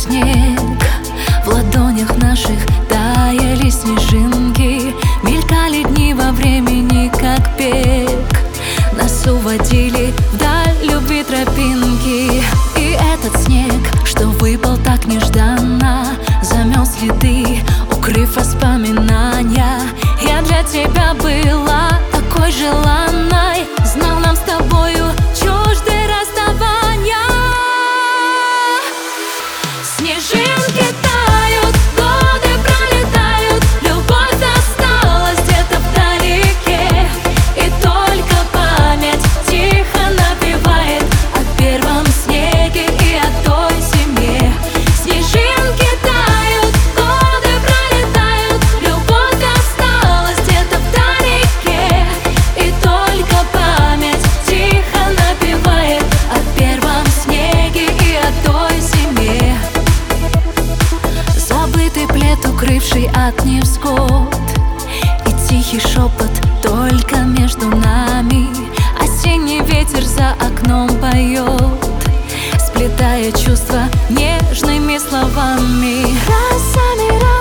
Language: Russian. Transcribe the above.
снег, в ладонях наших таяли снежинки. Мелькали дни во времени, как бег, нас уводили вдаль любви тропинки. И этот снег, что выпал так нежданно, замел следы, укрыв воспоминания. Я для тебя была такой желанной, знал, нам с тобою чужды расставания. Снежинки тают, годы пролетают, любовь осталась где-то вдалеке. И только память тихо напевает о первом снеге и о той зиме. Снежинки тают, годы пролетают, любовь осталась где-то вдалеке. И только память тихо напевает о первом снеге и о той зиме. Забытый плед, укрывший от невзгод, и тихий шепот только между нами. Осенний ветер за окном поет, сплетая чувства нежными словами. Росами